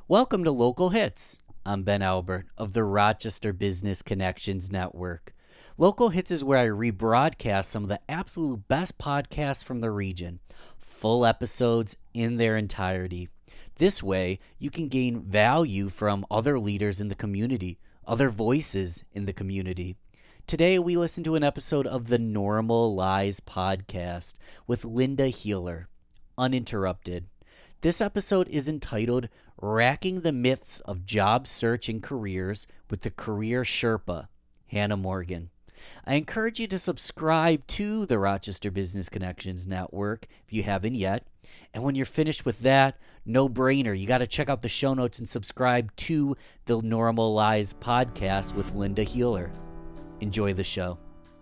Welcome to Local Hits. I'm Ben Albert of the Rochester Business Connections Network. Local Hits is where I rebroadcast some of the absolute best podcasts from the region, full episodes in their entirety. This way, you can gain value from other leaders in the community, other voices in the community. Today, we listen to an episode of the Normal Lies podcast with Linda Healer, uninterrupted. This episode is entitled Racking the Myths of Job Search and Careers with the Career Sherpa, Hannah Morgan. I encourage you to subscribe to the Rochester Business Connections Network if you haven't yet. And when you're finished with that, no brainer, you got to check out the show notes and subscribe to the Normal Lies podcast with Linda Healer. Enjoy the show.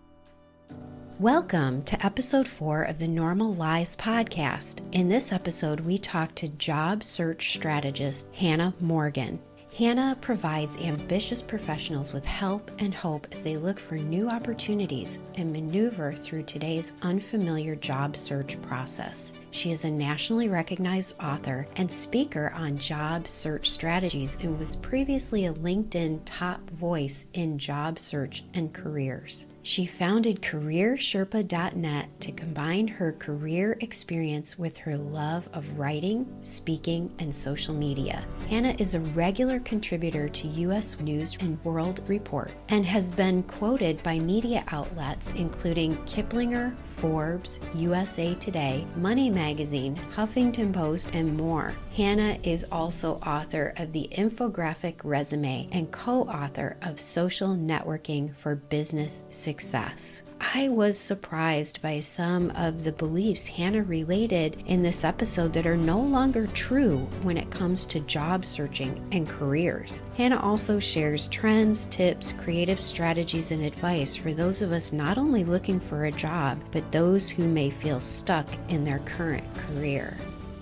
Welcome to episode 4 of the Normal Lies podcast. In this episode, we talk to job search strategist Hannah Morgan. Hannah provides ambitious professionals with help and hope as they look for new opportunities and maneuver through today's unfamiliar job search process. She is a nationally recognized author and speaker on job search strategies and was previously a LinkedIn top voice in job search and careers. She founded CareerSherpa.net to combine her career experience with her love of writing, speaking, and social media. Hannah is a regular contributor to U.S. News and World Report and has been quoted by media outlets including Kiplinger, Forbes, USA Today, Money Magazine, Huffington Post, and more. Hannah is also author of the Infographic Resume and co-author of Social Networking for Business Success. I was surprised by some of the beliefs Hannah related in this episode that are no longer true when it comes to job searching and careers. Hannah also shares trends, tips, creative strategies, and advice for those of us not only looking for a job, but those who may feel stuck in their current career.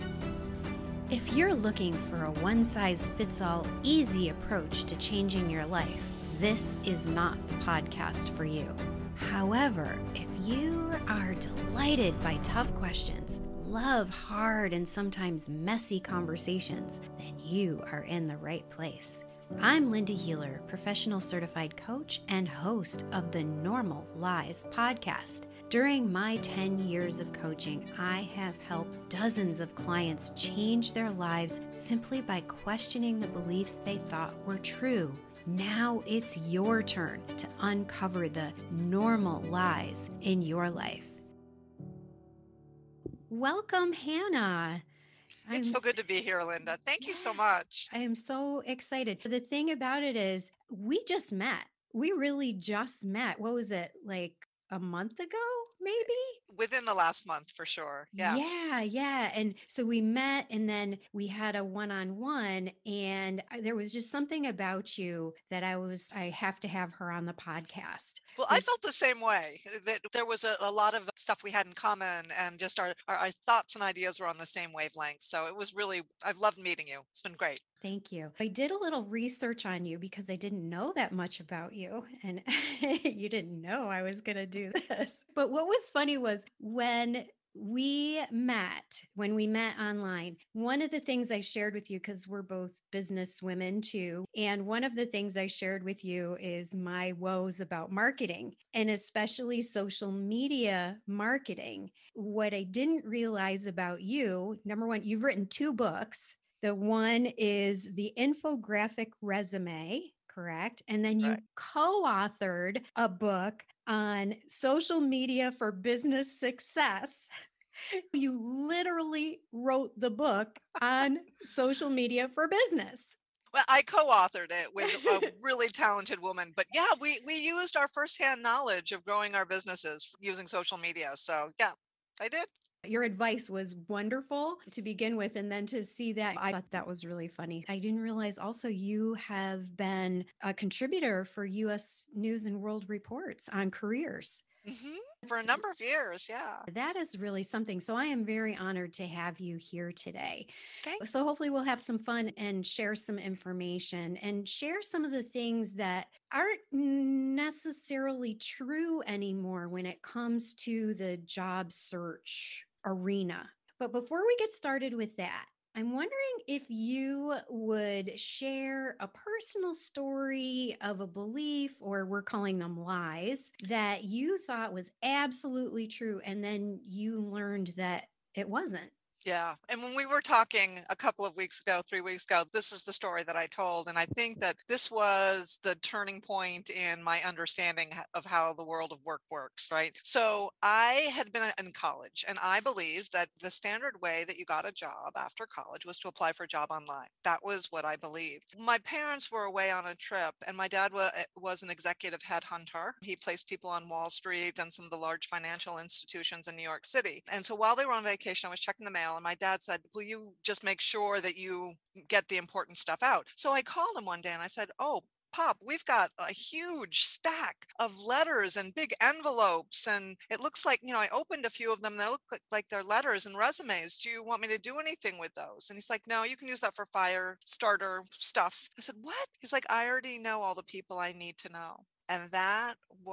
If you're looking for a one-size-fits-all easy approach to changing your life, this is not the podcast for you. However, if you are delighted by tough questions, love hard and sometimes messy conversations, then you are in the right place. I'm Linda Healer, professional certified coach and host of the Normal Lies podcast. During my 10 years of coaching, I have helped dozens of clients change their lives simply by questioning the beliefs they thought were true. Now it's your turn to uncover the normal lies in your life. Welcome, Hannah. It's so good to be here, Linda. Thank you so much. I am so excited. The thing about it is, we just met. We really just met. What was it, like a month ago, maybe? Within the last month, for sure. Yeah. Yeah. And so we met and then we had a one-on-one and there was just something about you that I have to have her on the podcast. Well, I felt the same way, that there was a lot of stuff we had in common, and just our thoughts and ideas were on the same wavelength. So it was really, I've loved meeting you. It's been great. Thank you. I did a little research on you because I didn't know that much about you, and you didn't know I was going to do this. But what was funny was when we met online, one of the things I shared with you, because we're both business women too, and one of the things I shared with you is my woes about marketing and especially social media marketing. What I didn't realize about you, number one, you've written 2 books. The one is the Infographic Resume, correct? And then you Right. co-authored a book on social media for business success. You literally wrote the book on social media for business. Well, I co-authored it with a really talented woman, but yeah, we used our firsthand knowledge of growing our businesses using social media. So yeah, I did. Your advice was wonderful to begin with. And then to see that, I thought that was really funny. I didn't realize also you have been a contributor for U.S. News and World Reports on careers. For a number of years. Yeah. That is really something. So I am very honored to have you here today. Thanks. So hopefully we'll have some fun and share some information and share some of the things that aren't necessarily true anymore when it comes to the job search arena. But before we get started with that, I'm wondering if you would share a personal story of a belief, or we're calling them lies, that you thought was absolutely true, and then you learned that it wasn't. Yeah. And when we were talking a couple of weeks ago, 3 weeks ago, this is the story that I told. And I think that this was the turning point in my understanding of how the world of work works, right? So I had been in college and I believed that the standard way that you got a job after college was to apply for a job online. That was what I believed. My parents were away on a trip and my dad was an executive headhunter. He placed people on Wall Street and some of the large financial institutions in New York City. And so while they were on vacation, I was checking the mail and my dad said, "Will you just make sure that you get the important stuff out?" So I called him one day and I said, "Oh, Pop, we've got a huge stack of letters and big envelopes. And it looks like, I opened a few of them. They look like they're letters and resumes. Do you want me to do anything with those?" And he's like, "No, you can use that for fire starter stuff." I said, "What?" He's like, "I already know all the people I need to know." And that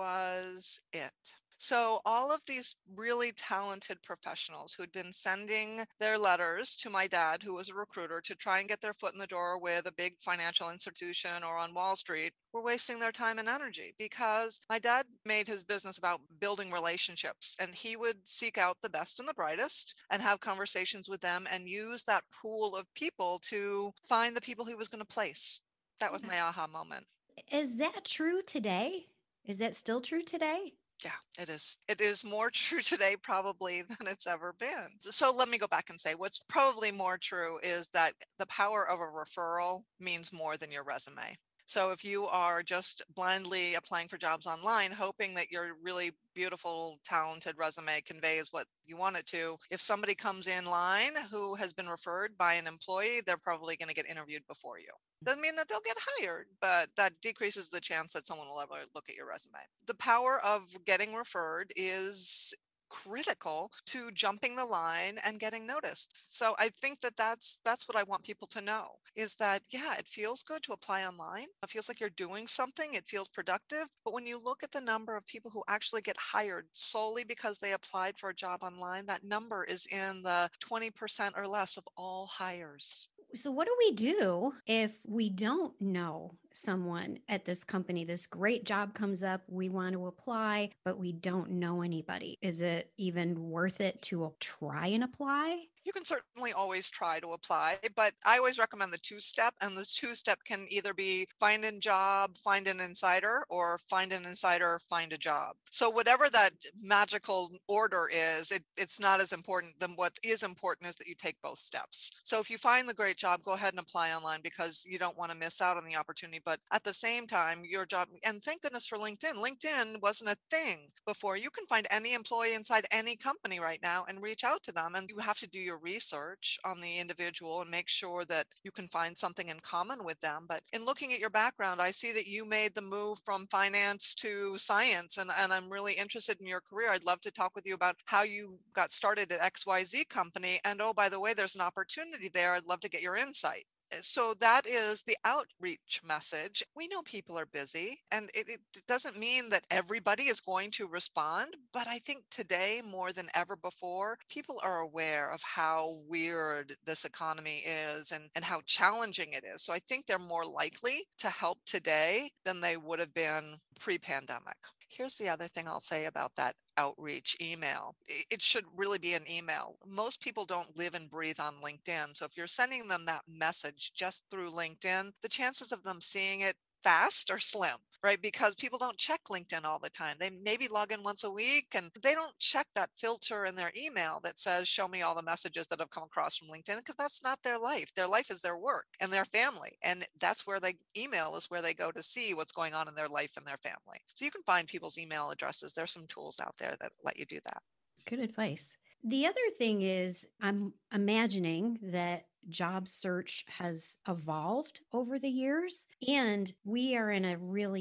was it. So all of these really talented professionals who had been sending their letters to my dad, who was a recruiter, to try and get their foot in the door with a big financial institution or on Wall Street, were wasting their time and energy because my dad made his business about building relationships, and he would seek out the best and the brightest and have conversations with them and use that pool of people to find the people he was going to place. That was my aha moment. Is that true today? Is that still true today? Yeah, it is. It is more true today probably than it's ever been. So let me go back and say what's probably more true is that the power of a referral means more than your resume. So if you are just blindly applying for jobs online, hoping that your really beautiful, talented resume conveys what you want it to, if somebody comes in line who has been referred by an employee, they're probably going to get interviewed before you. Doesn't mean that they'll get hired, but that decreases the chance that someone will ever look at your resume. The power of getting referred is critical to jumping the line and getting noticed. So I think that that's what I want people to know is that yeah, it feels good to apply online. It feels like you're doing something, it feels productive, but when you look at the number of people who actually get hired solely because they applied for a job online, that number is in the 20% or less of all hires. So, what do we do if we don't know someone at this company? This great job comes up, we want to apply, but we don't know anybody. Is it even worth it to try and apply? You can certainly always try to apply, but I always recommend the two-step, and the two-step can either be find a job, find an insider, or find an insider, find a job. So whatever that magical order is, it's not as important. Than what is important is that you take both steps. So if you find the great job, go ahead and apply online because you don't want to miss out on the opportunity. But at the same time, your job, and thank goodness for LinkedIn. LinkedIn wasn't a thing before. You can find any employee inside any company right now and reach out to them. And you have to do your research on the individual and make sure that you can find something in common with them. But in looking at your background, I see that you made the move from finance to science, and I'm really interested in your career. I'd love to talk with you about how you got started at XYZ company. And oh, by the way, there's an opportunity there. I'd love to get your insight. So that is the outreach message. We know people are busy, and it doesn't mean that everybody is going to respond. But I think today, more than ever before, people are aware of how weird this economy is and how challenging it is. So I think they're more likely to help today than they would have been pre-pandemic. Here's the other thing I'll say about that outreach email. It should really be an email. Most people don't live and breathe on LinkedIn. So if you're sending them that message just through LinkedIn, the chances of them seeing it fast are slim, right? Because people don't check LinkedIn all the time. They maybe log in once a week and they don't check that filter in their email that says, show me all the messages that have come across from LinkedIn, because that's not their life. Their life is their work and their family. And that's where they email is where they go to see what's going on in their life and their family. So you can find people's email addresses. There's some tools out there that let you do that. Good advice. The other thing is, I'm imagining that job search has evolved over the years, and we are in a really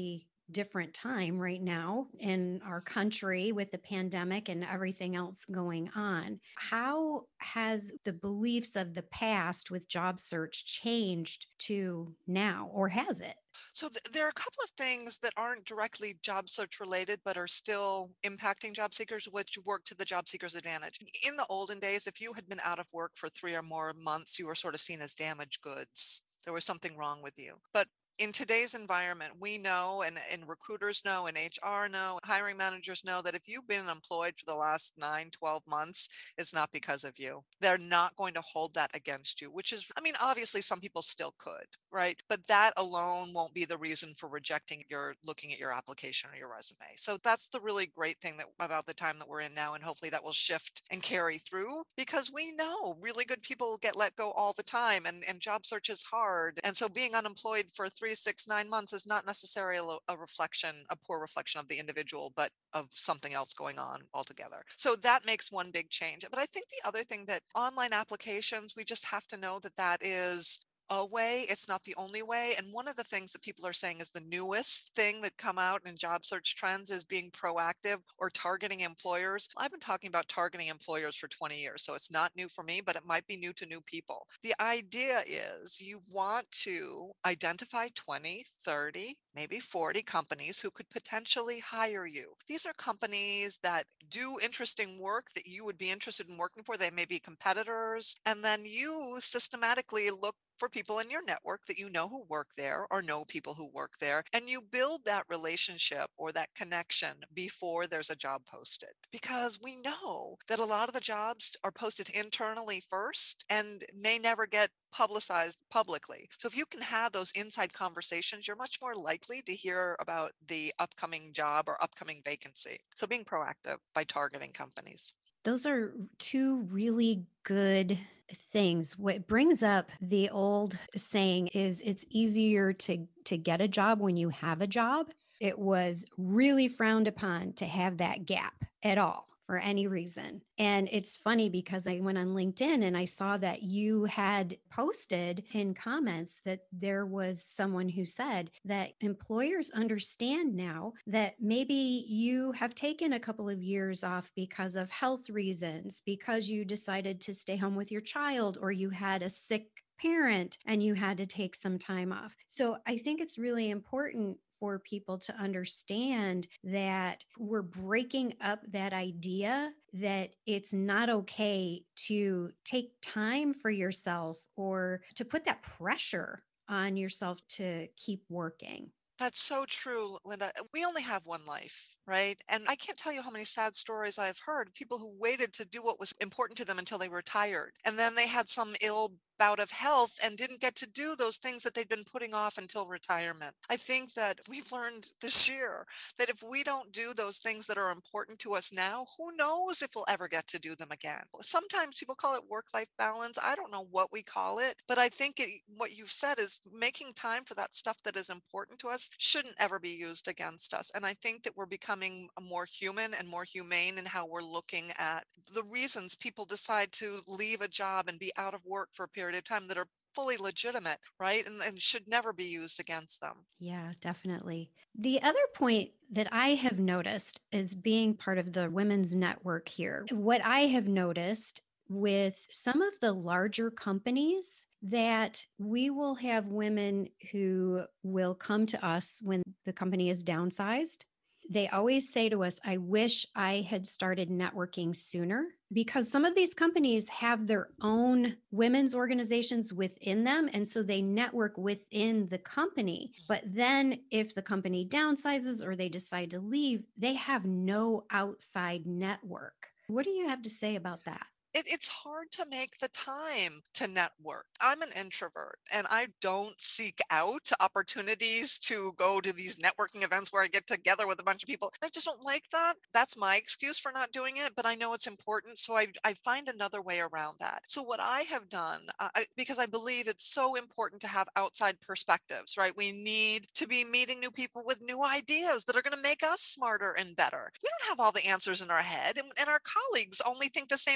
different time right now in our country with the pandemic and everything else going on. How has the beliefs of the past with job search changed to now, or has it? So there are a couple of things that aren't directly job search related, but are still impacting job seekers, which work to the job seeker's advantage. In the olden days, if you had been out of work for 3 or more months, you were sort of seen as damaged goods. There was something wrong with you. But in today's environment, we know, and recruiters know, and HR know, hiring managers know that if you've been employed for the last 9, 12 months, it's not because of you. They're not going to hold that against you, which is, I mean, obviously some people still could, right? But that alone won't be the reason for rejecting your looking at your application or your resume. So that's the really great thing that about the time that we're in now. And hopefully that will shift and carry through, because we know really good people get let go all the time, and job search is hard. And so being unemployed for 3, 6, 9 months is not necessarily a reflection, a poor reflection of the individual, but of something else going on altogether. So that makes one big change. But I think the other thing that online applications, we just have to know that that is a way. It's not the only way. And one of the things that people are saying is the newest thing that come out in job search trends is being proactive or targeting employers. I've been talking about targeting employers for 20 years, so it's not new for me, but it might be new to new people. The idea is you want to identify 20, 30, maybe 40 companies who could potentially hire you. These are companies that do interesting work that you would be interested in working for. They may be competitors. And then you systematically look for people in your network that you know who work there or know people who work there. And you build that relationship or that connection before there's a job posted. Because we know that a lot of the jobs are posted internally first and may never get publicized publicly. So if you can have those inside conversations, you're much more likely to hear about the upcoming job or upcoming vacancy. So being proactive by targeting companies. Those are two really good things. What brings up the old saying is it's easier to get a job when you have a job. It was really frowned upon to have that gap at all for any reason. And it's funny because I went on LinkedIn and I saw that you had posted in comments that there was someone who said that employers understand now that maybe you have taken a couple of years off because of health reasons, because you decided to stay home with your child, or you had a sick parent and you had to take some time off. So I think it's really important for people to understand that we're breaking up that idea that it's not okay to take time for yourself or to put that pressure on yourself to keep working. That's so true, Linda. We only have one life, right? And I can't tell you how many sad stories I've heard. People who waited to do what was important to them until they were retired. And then they had some ill bout of health and didn't get to do those things that they'd been putting off until retirement. I think that we've learned this year that if we don't do those things that are important to us now, who knows if we'll ever get to do them again. Sometimes people call it work-life balance. I don't know what we call it, but I think what you've said is making time for that stuff that is important to us shouldn't ever be used against us. And I think that we're becoming more human and more humane in how we're looking at the reasons people decide to leave a job and be out of work for a period of time that are fully legitimate, right? And should never be used against them. Yeah, definitely. The other point that I have noticed is being part of the women's network here. What I have noticed with some of the larger companies that we will have women who will come to us when the company is downsized. They always say to us, I wish I had started networking sooner, because some of these companies have their own women's organizations within them. And so they network within the company. But then if the company downsizes or they decide to leave, they have no outside network. What do you have to say about that? It's hard to make the time to network. I'm an introvert and I don't seek out opportunities to go to these networking events where I get together with a bunch of people. I just don't like that. That's my excuse for not doing it, but I know it's important. So I find another way around that. So what I have done, because I believe it's so important to have outside perspectives, right? We need to be meeting new people with new ideas that are going to make us smarter and better. We don't have all the answers in our head, and our colleagues only think the same way we do.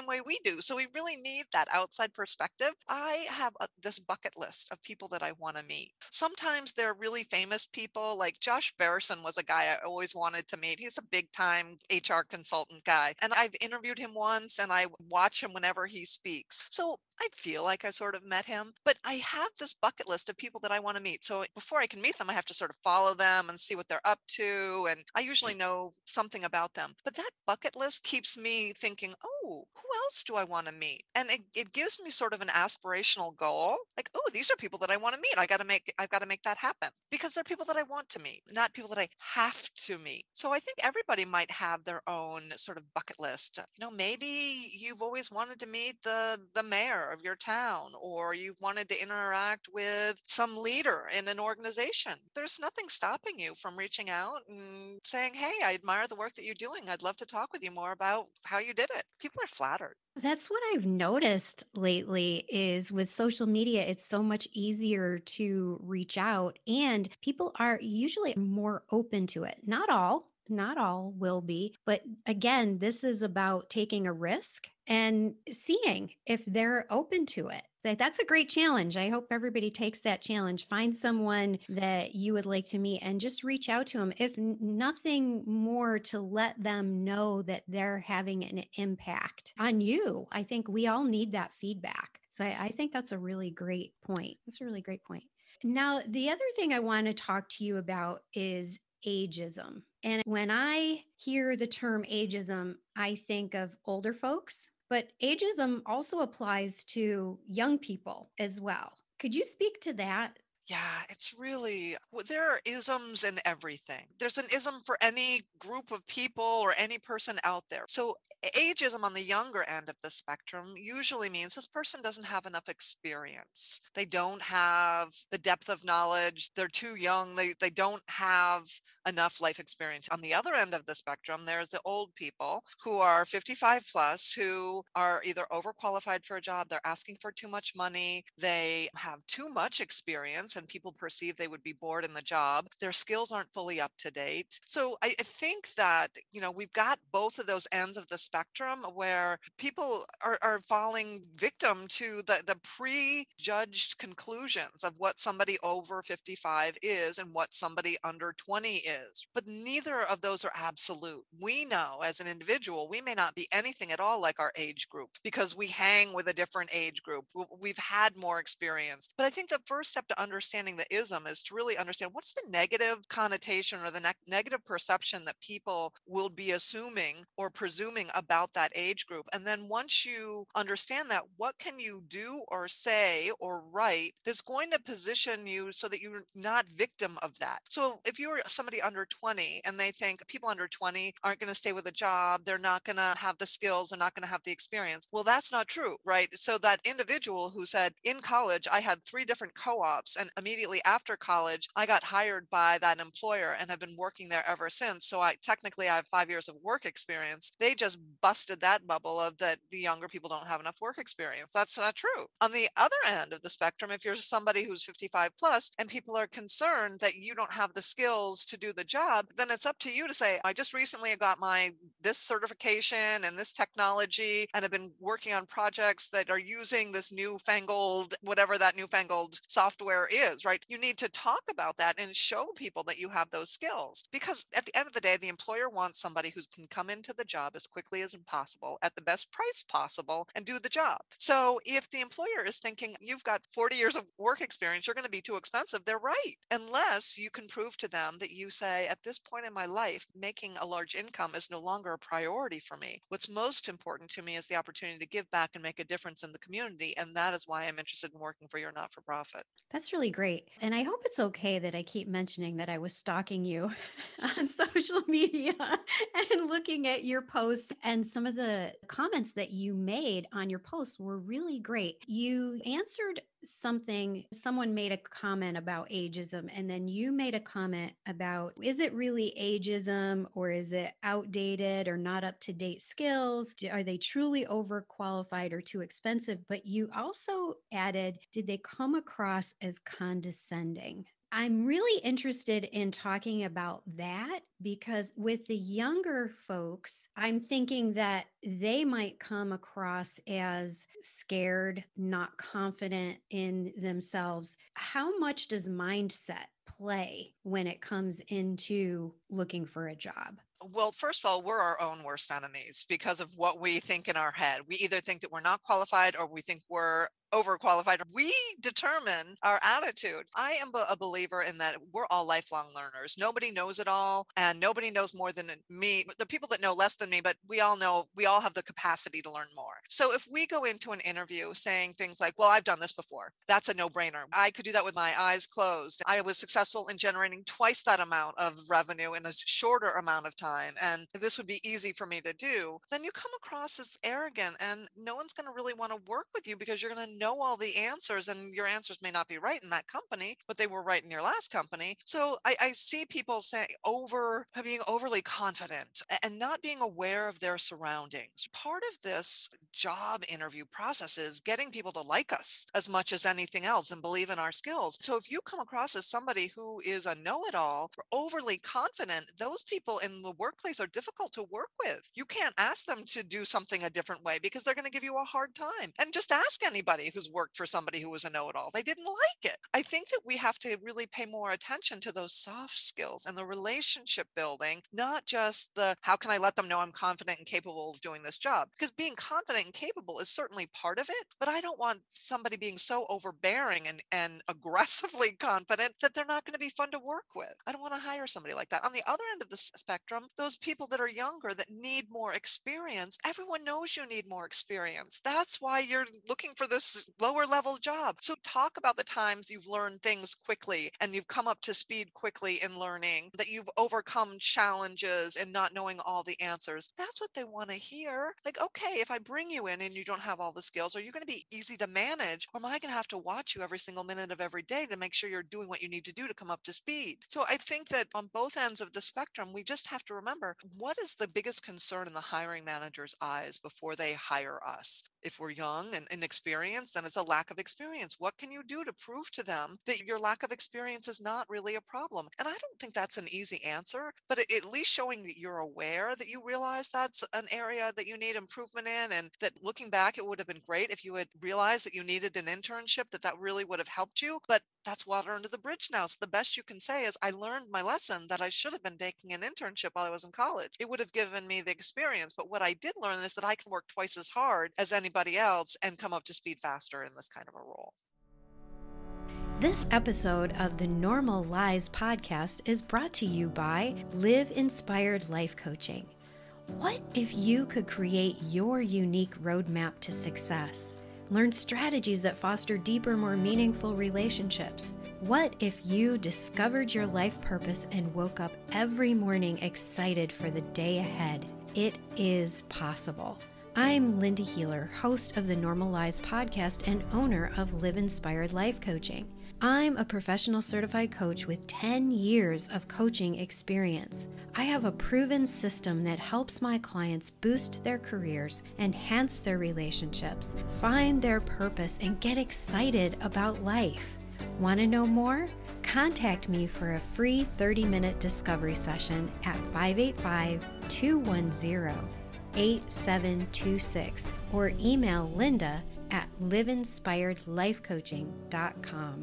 do. So we really need that outside perspective. I have this bucket list of people that I want to meet. Sometimes they're really famous people, like Josh Barrison was a guy I always wanted to meet. He's a big time HR consultant guy. And I've interviewed him once and I watch him whenever he speaks. So I feel like I sort of met him, but I have this bucket list of people that I want to meet. So before I can meet them, I have to sort of follow them and see what they're up to. And I usually know something about them. But that bucket list keeps me thinking, oh, who else do I want to meet? And it gives me sort of an aspirational goal. Like, oh, these are people that I want to meet. I've got to make that happen because they're people that I want to meet, not people that I have to meet. So I think everybody might have their own sort of bucket list. Maybe you've always wanted to meet the mayor of your town, or you've wanted to interact with some leader in an organization. There's nothing stopping you from reaching out and saying, hey, I admire the work that you're doing. I'd love to talk with you more about how you did it. People are flattered. That's what I've noticed lately is with social media, it's so much easier to reach out and people are usually more open to it. Not all will be, but again, this is about taking a risk and seeing if they're open to it. That's a great challenge. I hope everybody takes that challenge. Find someone that you would like to meet and just reach out to them, if nothing more, to let them know that they're having an impact on you. I think we all need that feedback. So I think that's a really great point. That's a really great point. Now, the other thing I want to talk to you about is ageism. And when I hear the term ageism, I think of older folks, but ageism also applies to young people as well. Could you speak to that? Yeah, it's really, there are isms in everything. There's an ism for any group of people or any person out there. So ageism on the younger end of the spectrum usually means this person doesn't have enough experience. They don't have the depth of knowledge. They're too young. They don't have enough life experience. On the other end of the spectrum, there's the old people who are 55 plus, who are either overqualified for a job, they're asking for too much money, they have too much experience, and people perceive they would be bored in the job. Their skills aren't fully up to date. So I think that, we've got both of those ends of the spectrum where people are falling victim to the prejudged conclusions of what somebody over 55 is and what somebody under 20 is. But neither of those are absolute. We know as an individual, we may not be anything at all like our age group because we hang with a different age group. We've had more experience. But I think the first step to understanding the ism is to really understand what's the negative connotation or the negative perception that people will be assuming or presuming about that age group. And then once you understand that, what can you do or say or write that's going to position you so that you're not victim of that? So if you're somebody under 20 and they think people under 20 aren't going to stay with a job, they're not going to have the skills, they're not going to have the experience. Well, that's not true, right? So that individual who said, in college, I had 3 different co-ops, and immediately after college, I got hired by that employer and have been working there ever since. So I have 5 years of work experience. They just busted that bubble of that the younger people don't have enough work experience. That's not true. On the other end of the spectrum, if you're somebody who's 55 plus and people are concerned that you don't have the skills to do the job, then it's up to you to say, I just recently got this certification and this technology and have been working on projects that are using this newfangled, whatever that newfangled software is, right? You need to talk about that and show people that you have those skills, because at the end of the day, the employer wants somebody who can come into the job as quickly as possible at the best price possible and do the job. So if the employer is thinking you've got 40 years of work experience, you're going to be too expensive, they're right. Unless you can prove to them that you say, at this point in my life, making a large income is no longer a priority for me. What's most important to me is the opportunity to give back and make a difference in the community. And that is why I'm interested in working for your not-for-profit. That's really great. And I hope it's okay that I keep mentioning that I was stalking you on social media and looking at your posts, and some of the comments that you made on your posts were really great. You answered something, someone made a comment about ageism, and then you made a comment about, is it really ageism, or is it outdated or not up to date skills? Are they truly overqualified or too expensive? But you also added, did they come across as condescending? I'm really interested in talking about that because with the younger folks, I'm thinking that they might come across as scared, not confident in themselves. How much does mindset play when it comes into looking for a job? Well, first of all, we're our own worst enemies because of what we think in our head. We either think that we're not qualified or we think we're overqualified. We determine our attitude. I am a believer in that we're all lifelong learners. Nobody knows it all, and nobody knows more than me. The people that know less than me, but we all know we all have the capacity to learn more. So if we go into an interview saying things like, well, I've done this before, that's a no brainer. I could do that with my eyes closed. I was successful in generating twice that amount of revenue in a shorter amount of time, and this would be easy for me to do. Then you come across as arrogant, and no one's going to really want to work with you because you're going to know all the answers, and your answers may not be right in that company, but they were right in your last company. So I see people say being overly confident and not being aware of their surroundings. Part of this job interview process is getting people to like us as much as anything else and believe in our skills. So if you come across as somebody who is a know-it-all or overly confident, those people in the workplace are difficult to work with. You can't ask them to do something a different way because they're going to give you a hard time. And just ask anybody who's worked for somebody who was a know-it-all. They didn't like it. I think that we have to really pay more attention to those soft skills and the relationship building, not just the how can I let them know I'm confident and capable of doing this job? Because being confident and capable is certainly part of it, but I don't want somebody being so overbearing and aggressively confident that they're not going to be fun to work with. I don't want to hire somebody like that. On the other end of the spectrum, those people that are younger that need more experience, everyone knows you need more experience. That's why you're looking for this lower level job. So talk about the times you've learned things quickly and you've come up to speed quickly in learning, that you've overcome challenges and not knowing all the answers. That's what they want to hear. Like, okay, if I bring you in and you don't have all the skills, are you going to be easy to manage? Or am I going to have to watch you every single minute of every day to make sure you're doing what you need to do to come up to speed? So I think that on both ends of the spectrum, we just have to remember what is the biggest concern in the hiring manager's eyes before they hire us. If we're young and inexperienced, then it's a lack of experience. What can you do to prove to them that your lack of experience is not really a problem? And I don't think that's an easy answer, but at least showing that you're aware that you realize that's an area that you need improvement in, and that looking back, it would have been great if you had realized that you needed an internship, that really would have helped you. But that's water under the bridge now. So the best you can say is, I learned my lesson that I should have been taking an internship while I was in college. It would have given me the experience. But what I did learn is that I can work twice as hard as anybody else and come up to speed faster in this kind of a role. This episode of the Normal Lies podcast is brought to you by Live Inspired Life Coaching. What if you could create your unique roadmap to success? Learn strategies that foster deeper, more meaningful relationships. What if you discovered your life purpose and woke up every morning excited for the day ahead? It is possible. I'm Linda Healer, host of the Normal Lies podcast and owner of Live Inspired Life Coaching. I'm a professional certified coach with 10 years of coaching experience. I have a proven system that helps my clients boost their careers, enhance their relationships, find their purpose, and get excited about life. Want to know more? Contact me for a free 30-minute discovery session at 585-210-8726 or email Linda at liveinspiredlifecoaching.com.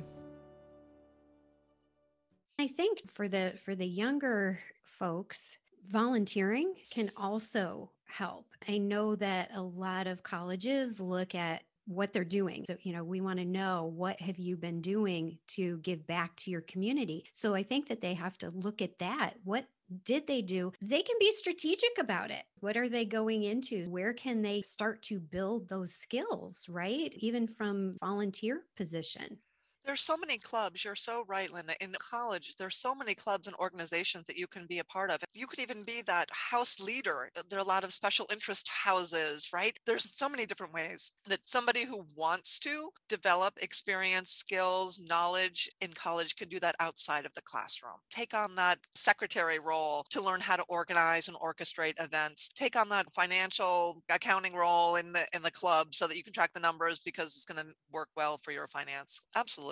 I think for the younger folks, volunteering can also help. I know that a lot of colleges look at what they're doing. So, we want to know, what have you been doing to give back to your community? So I think that they have to look at that. What did they do? They can be strategic about it. What are they going into? Where can they start to build those skills, right? Even from volunteer position. There's so many clubs. You're so right, Linda. In college, there's so many clubs and organizations that you can be a part of. You could even be that house leader. There are a lot of special interest houses, right? There's so many different ways that somebody who wants to develop experience, skills, knowledge in college could do that outside of the classroom. Take on that secretary role to learn how to organize and orchestrate events. Take on that financial accounting role in the club so that you can track the numbers because it's going to work well for your finance. Absolutely.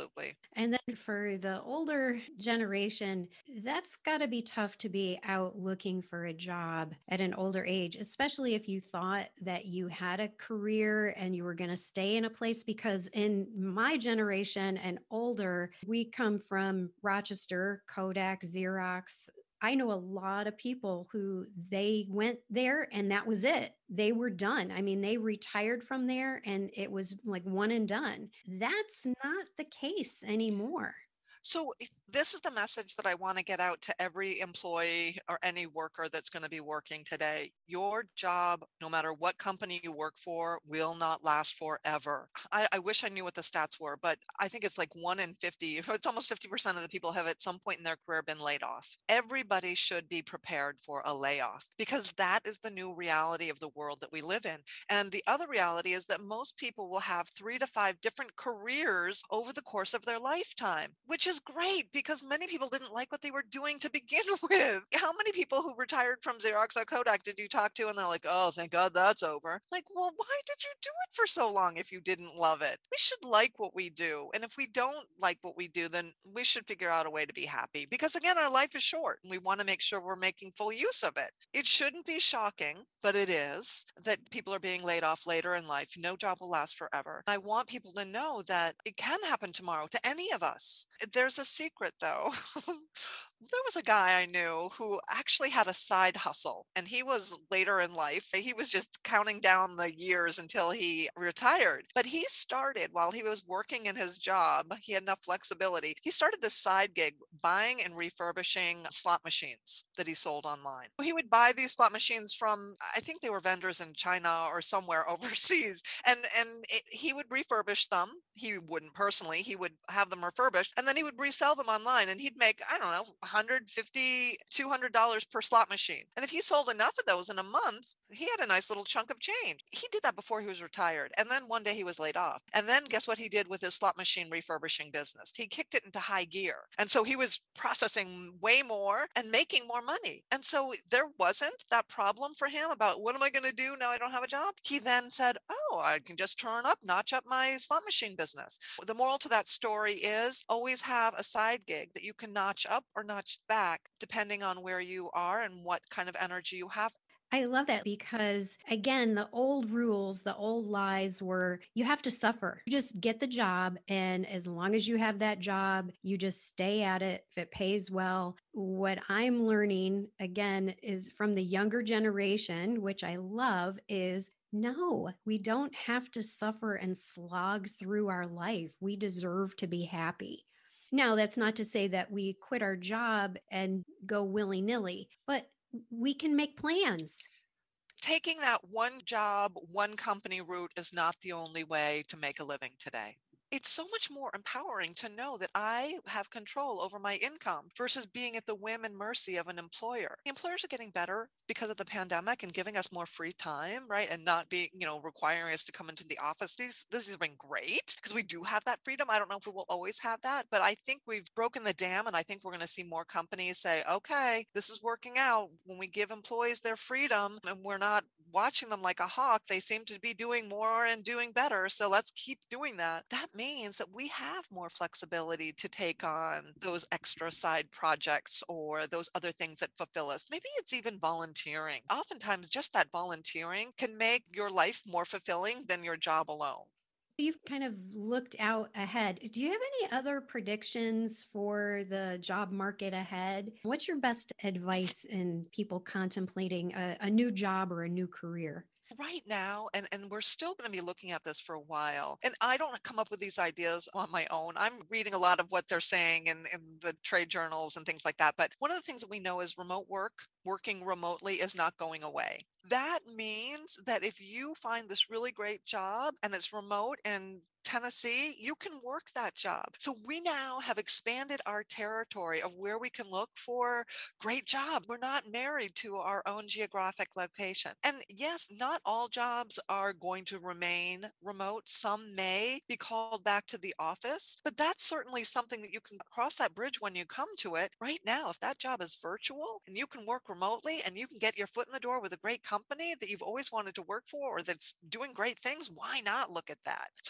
Absolutely. And then for the older generation, that's got to be tough to be out looking for a job at an older age, especially if you thought that you had a career and you were going to stay in a place. Because in my generation and older, we come from Rochester, Kodak, Xerox. I know a lot of people who they went there and that was it. They were done. I mean, they retired from there and it was like one and done. That's not the case anymore. So this is the message that I want to get out to every employee or any worker that's going to be working today. Your job, no matter what company you work for, will not last forever. I wish I knew what the stats were, but I think it's like 1 in 50, it's almost 50% of the people have at some point in their career been laid off. Everybody should be prepared for a layoff because that is the new reality of the world that we live in. And the other reality is that most people will have 3 to 5 different careers over the course of their lifetime, which is great because many people didn't like what they were doing to begin with. How many people who retired from Xerox or Kodak did you talk to? And they're like, oh, thank God that's over. Like, well, why did you do it for so long if you didn't love it? We should like what we do. And if we don't like what we do, then we should figure out a way to be happy because, again, our life is short and we want to make sure we're making full use of it. It shouldn't be shocking, but it is that people are being laid off later in life. No job will last forever. I want people to know that it can happen tomorrow to any of us. There's a secret though. There was a guy I knew who actually had a side hustle and he was later in life. He was just counting down the years until he retired. But he started while he was working in his job, he had enough flexibility. He started this side gig buying and refurbishing slot machines that he sold online. He would buy these slot machines from, I think they were vendors in China or somewhere overseas, and he would refurbish them. He wouldn't personally, he would have them refurbished and then he would resell them online and he'd make, I don't know, 150, $200 per slot machine. And if he sold enough of those in a month, he had a nice little chunk of change. He did that before he was retired. And then one day he was laid off. And then guess what he did with his slot machine refurbishing business? He kicked it into high gear. And so he was processing way more and making more money. And so there wasn't that problem for him about what am I going to do now I don't have a job? He then said, oh, I can just turn up, notch up my slot machine business. The moral to that story is always have a side gig that you can notch up or notch back depending on where you are and what kind of energy you have. I love that because, again, the old rules, the old lies were you have to suffer. You just get the job. And as long as you have that job, you just stay at it if it pays well. What I'm learning, again, is from the younger generation, which I love, is no, we don't have to suffer and slog through our life. We deserve to be happy. Now, that's not to say that we quit our job and go willy nilly, but we can make plans. Taking that one job, one company route is not the only way to make a living today. It's so much more empowering to know that I have control over my income versus being at the whim and mercy of an employer. The employers are getting better because of the pandemic and giving us more free time, right? And not being, requiring us to come into the office. This has been great because we do have that freedom. I don't know if we will always have that, but I think we've broken the dam and I think we're going to see more companies say, okay, this is working out. When we give employees their freedom and we're not watching them like a hawk, they seem to be doing more and doing better. So let's keep doing that. That means that we have more flexibility to take on those extra side projects or those other things that fulfill us. Maybe it's even volunteering. Oftentimes, just that volunteering can make your life more fulfilling than your job alone. You've kind of looked out ahead. Do you have any other predictions for the job market ahead? What's your best advice in people contemplating a new job or a new career? Right now, and we're still going to be looking at this for a while, and I don't come up with these ideas on my own. I'm reading a lot of what they're saying in the trade journals and things like that, but one of the things that we know is remote work, working remotely, is not going away. That means that if you find this really great job and it's remote and Tennessee, you can work that job. So we now have expanded our territory of where we can look for great jobs. We're not married to our own geographic location. And yes, not all jobs are going to remain remote. Some may be called back to the office, but that's certainly something that you can cross that bridge when you come to it. Right now, if that job is virtual and you can work remotely and you can get your foot in the door with a great company that you've always wanted to work for or that's doing great things, why not look at that? So I think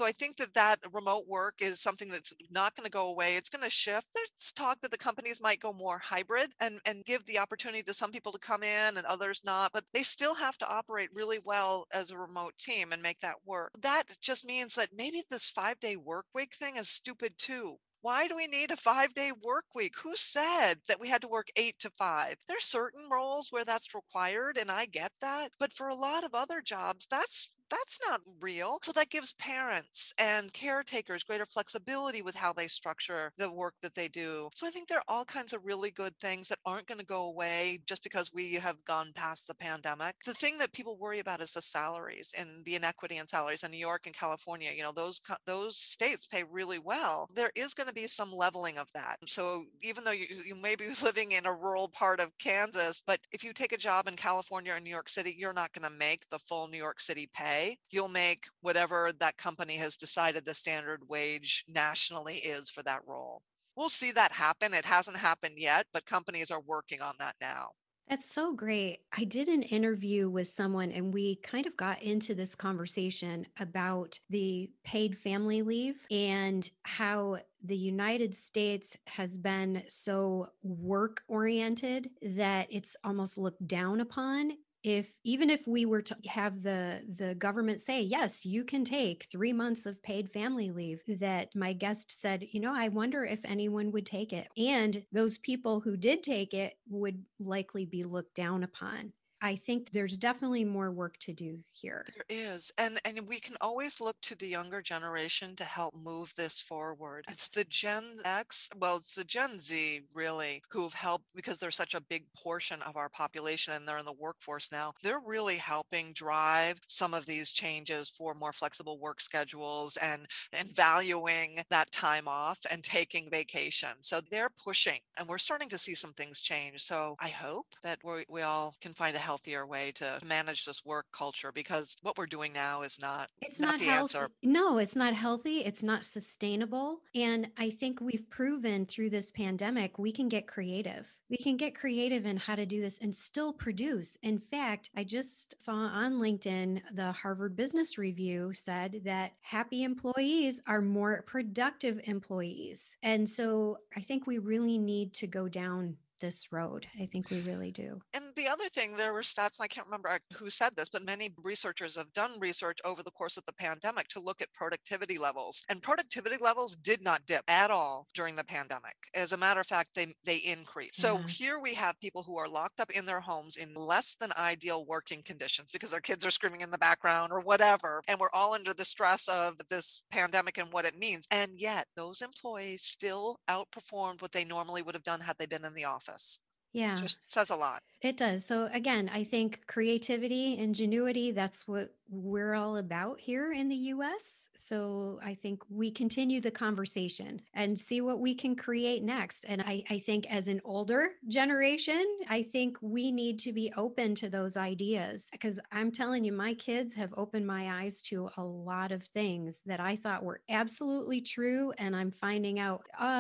that remote work is something that's not going to go away. It's going to shift. There's talk that the companies might go more hybrid and give the opportunity to some people to come in and others not, but they still have to operate really well as a remote team and make that work. That just means that maybe this 5-day work week thing is stupid too. Why do we need a 5-day work week? Who said that we had to work 8 to 5? There's certain roles where that's required, and I get that. But for a lot of other jobs, that's not real. So that gives parents and caretakers greater flexibility with how they structure the work that they do. So I think there are all kinds of really good things that aren't going to go away just because we have gone past the pandemic. The thing that people worry about is the salaries and the inequity in salaries in New York and California. Those states pay really well. There is going to be some leveling of that. So even though you may be living in a rural part of Kansas, but if you take a job in California or New York City, you're not going to make the full New York City pay. You'll make whatever that company has decided the standard wage nationally is for that role. We'll see that happen. It hasn't happened yet, but companies are working on that now. That's so great. I did an interview with someone and we kind of got into this conversation about the paid family leave and how the United States has been so work oriented that it's almost looked down upon. If even if we were to have the government say, yes, you can take 3 months of paid family leave, that my guest said, I wonder if anyone would take it. And those people who did take it would likely be looked down upon. I think there's definitely more work to do here. There is. And we can always look to the younger generation to help move this forward. It's the Gen X, well, it's the Gen Z really who've helped because they're such a big portion of our population and they're in the workforce now. They're really helping drive some of these changes for more flexible work schedules and valuing that time off and taking vacation. So they're pushing and we're starting to see some things change. So I hope that we all can find a healthier way to manage this work culture because what we're doing now is not It's not not the answer. healthy. No, it's not healthy. It's not sustainable. And I think we've proven through this pandemic, we can get creative. We can get creative in how to do this and still produce. In fact, I just saw on LinkedIn, the Harvard Business Review said that happy employees are more productive employees. And so I think we really need to go down this road. I think we really do. And the other thing, there were stats, and I can't remember who said this, but many researchers have done research over the course of the pandemic to look at productivity levels. And productivity levels did not dip at all during the pandemic. As a matter of fact, they increased. So Yeah. here we have people who are locked up in their homes in less than ideal working conditions because their kids are screaming in the background or whatever. And we're all under the stress of this pandemic and what it means. And yet those employees still outperformed what they normally would have done had they been in the office. Yeah. Just says a lot. It does. So again, I think creativity, ingenuity, that's what we're all about here in the US. So I think we continue the conversation and see what we can create next. And I think as an older generation, I think we need to be open to those ideas because I'm telling you, my kids have opened my eyes to a lot of things that I thought were absolutely true. And I'm finding out,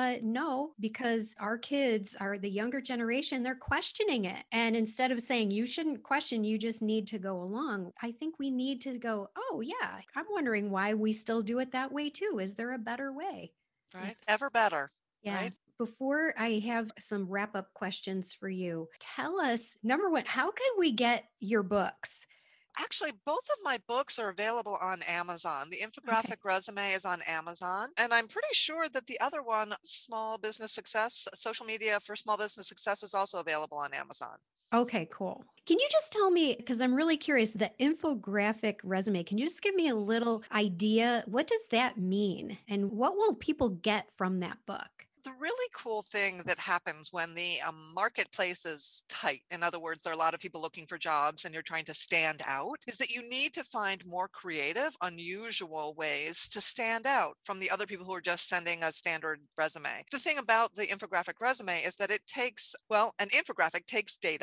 no, because our kids are the younger generation, they're questioning it. And instead of saying you shouldn't question, you just need to go along. I think we need to go, oh, yeah, I'm wondering why we still do it that way too. Is there a better way? Right? Ever better, Yeah. right? Before I have some wrap up questions for you, tell us number one, how can we get your books? Actually, both of my books are available on Amazon. The Okay. infographic resume is on Amazon, and I'm pretty sure that the other one, Small Business Success, Social Media for Small Business Success, is also available on Amazon. Okay, cool. Can you just tell me, because I'm really curious, the infographic resume, can you just give me a little idea? What does that mean? And what will people get from that book? The really cool thing that happens when the marketplace is tight, in other words, there are a lot of people looking for jobs and you're trying to stand out, is that you need to find more creative, unusual ways to stand out from the other people who are just sending a standard resume. The thing about the infographic resume is that it takes, well, an infographic takes data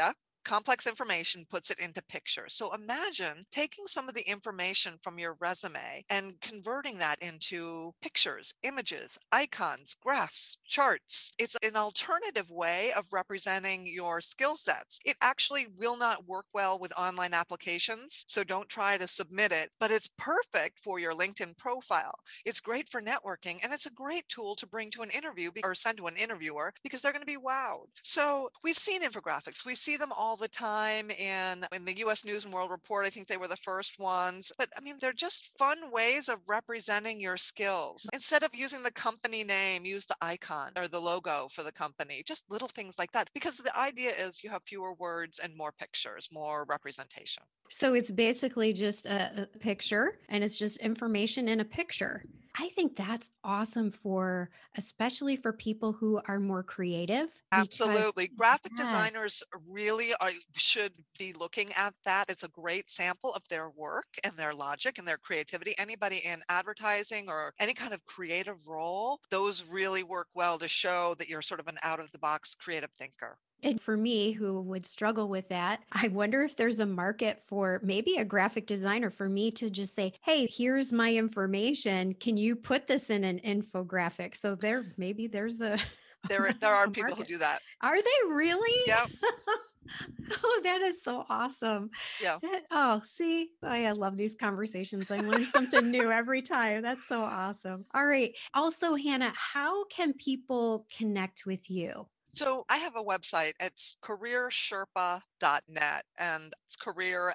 complex information, puts it into pictures. So imagine taking some of the information from your resume and converting that into pictures, images, icons, graphs, charts. It's an alternative way of representing your skill sets. It actually will not work well with online applications, so don't try to submit it, but it's perfect for your LinkedIn profile. It's great for networking, and it's a great tool to bring to an interview or send to an interviewer because they're going to be wowed. So we've seen infographics. We see them all the time in the US News and World Report. I think they were the first ones. But I mean, they're just fun ways of representing your skills. Instead of using the company name, use the icon or the logo for the company, just little things like that. Because the idea is you have fewer words and more pictures, more representation. So it's basically just a picture, and it's just information in a picture. I think that's awesome especially for people who are more creative. Absolutely. Graphic Yes. designers really should be looking at that. It's a great sample of their work and their logic and their creativity. Anybody in advertising or any kind of creative role, those really work well to show that you're sort of an out-of-the-box creative thinker. And for me, who would struggle with that, I wonder if there's a market for maybe a graphic designer for me to just say, hey, here's my information. Can you put this in an infographic? So maybe there's a... There are people who do that. Are they really? Yep. Oh, that is so awesome. Yeah. See, I love these conversations. I learn something new every time. That's so awesome. All right. Also, Hannah, how can people connect with you? So I have a website. It's careersherpa.net, and it's career,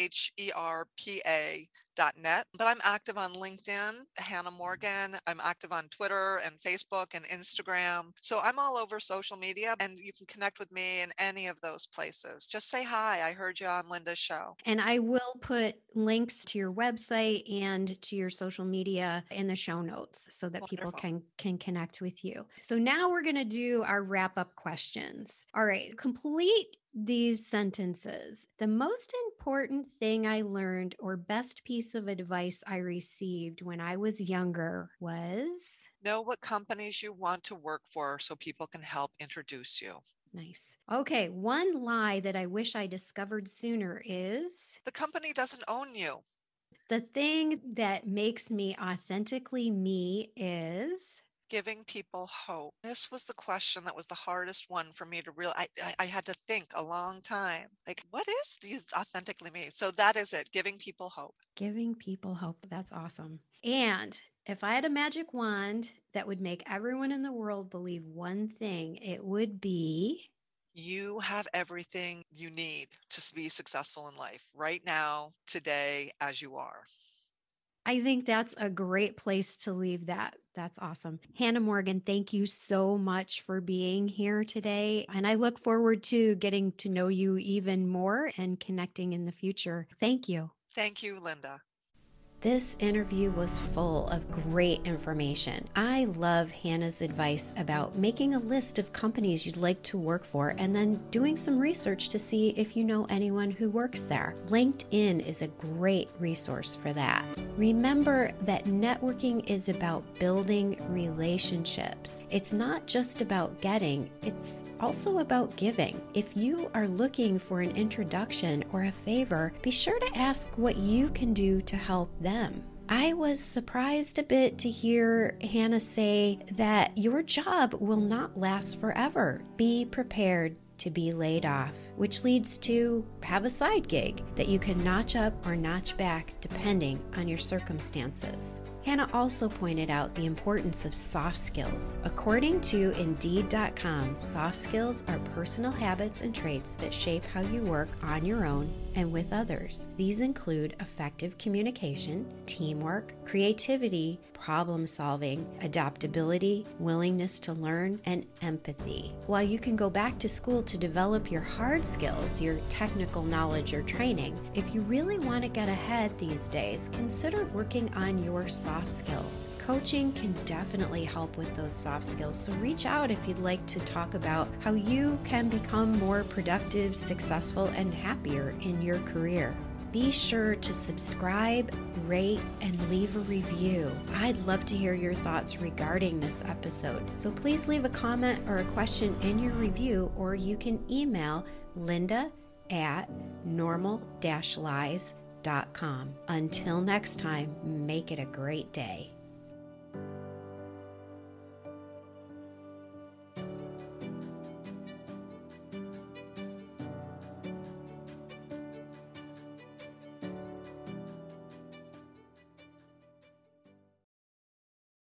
SHERPA.net. But I'm active on LinkedIn, Hannah Morgan. I'm active on Twitter and Facebook and Instagram. So I'm all over social media, and you can connect with me in any of those places. Just say hi. I heard you on Linda's show. And I will put links to your website and to your social media in the show notes so that people can connect with you. So now we're going to do our wrap-up questions. All right, complete these sentences. The most important thing I learned or best piece of advice I received when I was younger was... Know what companies you want to work for so people can help introduce you. Nice. Okay, one lie that I wish I discovered sooner is... The company doesn't own you. The thing that makes me authentically me is... Giving people hope. This was the question that was the hardest one for me to realize. I had to think a long time. Like, what is authentically me? So that is it. Giving people hope. Giving people hope. That's awesome. And if I had a magic wand that would make everyone in the world believe one thing, it would be... You have everything you need to be successful in life right now, today, as you are. I think that's a great place to leave that. That's awesome. Hannah Morgan, thank you so much for being here today. And I look forward to getting to know you even more and connecting in the future. Thank you. Thank you, Linda. This interview was full of great information. I love Hannah's advice about making a list of companies you'd like to work for and then doing some research to see if you know anyone who works there. LinkedIn is a great resource for that. Remember that networking is about building relationships. It's not just about getting, it's also about giving. If you are looking for an introduction or a favor, be sure to ask what you can do to help them. I was surprised a bit to hear Hannah say that your job will not last forever. Be prepared to be laid off, which leads to have a side gig that you can notch up or notch back depending on your circumstances. Hannah also pointed out the importance of soft skills. According to Indeed.com, soft skills are personal habits and traits that shape how you work on your own and with others. These include effective communication, teamwork, creativity, problem solving, adaptability, willingness to learn, and empathy. While you can go back to school to develop your hard skills, your technical knowledge or training, if you really want to get ahead these days, consider working on your soft skills. Coaching can definitely help with those soft skills, so reach out if you'd like to talk about how you can become more productive, successful, and happier in your career. Be sure to subscribe, rate, and leave a review. I'd love to hear your thoughts regarding this episode. So please leave a comment or a question in your review, or you can email Linda at normal-lies.com. Until next time, make it a great day.